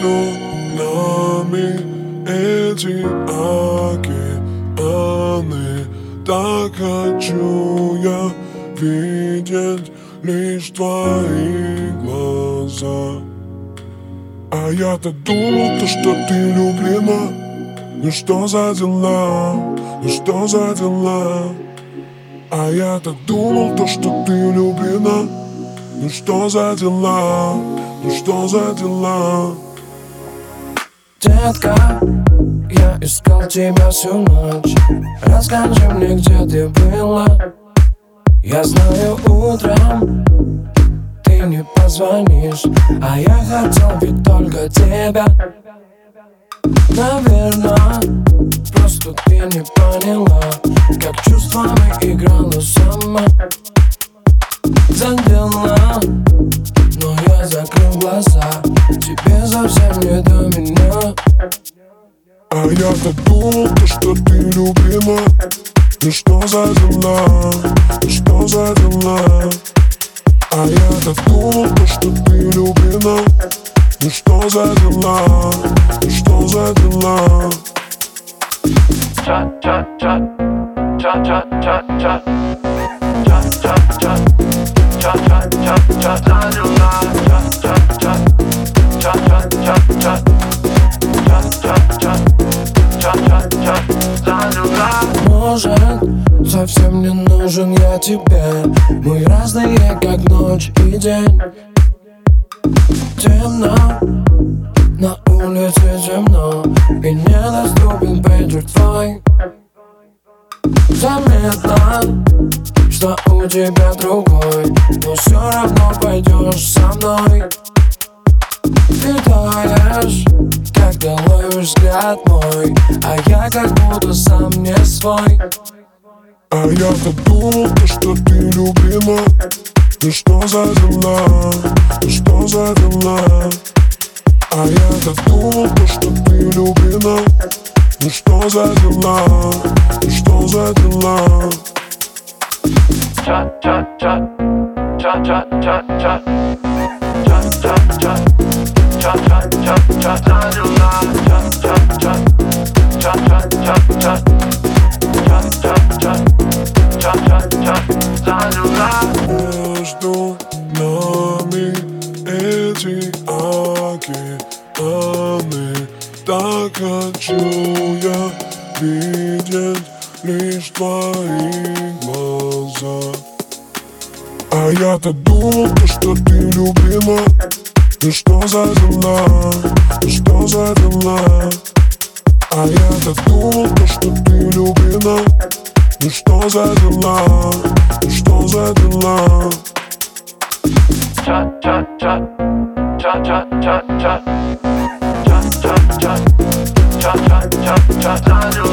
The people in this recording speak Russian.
Между нами эти океаны. Так хочу я видеть лишь твои глаза. А я-то думал, что ты влюблена. Ну что за дела, ну что за дела? А я-то думал, что ты влюблена. Ну что за дела, ну что за дела? Детка, я искал тебя всю ночь. Расскажи мне, где ты была. Я знаю, утром ты не позвонишь, а я хотел ведь только тебя. Наверное, просто ты не поняла, как чувствами играла сама. Задела, но я закрыл глаза. Тебе совсем не до меня. А я-то думал, что ты влюблена. Ну что за дела, ну что за дела? А я-то думал, что ты влюблена. Ну что за дела, ну что за дела? Ча-ча-ча, ча-ча-ча-ча, может, совсем не нужен я тебе. Мы разные, как ночь и день. Темно, на улице темно, и недоступен пейджер твой. Заметно, что у тебя другой, но все равно пойдешь со мной. Ты таешь, когда ловишь взгляд мой, а я как будто сам не свой. А я-то думал, что ты влюблена. Ну что за дела, ну что за дела? А я-то думал, что ты влюблена. Ну что за дела, ну что за дела? Ча-ча-ча, ча-ча-ча-ча, ча-ча-ча, ча-ча-ча-ча, ча-ча-ча, ча-ча-ча, ча-ча-ча. Между нами эти океаны. Так хочу я видеть лишь твои глаза. А я-то думал, что ты влюблена. Ну что за дела, ну что за дела? А я-то думал, что ты влюблена. Ну что за дела, ну что за дела? Ча-ча-ча, ча-ча-ча-ча, ча-ча-ча, ча-ча-ча, ча-ча-ча.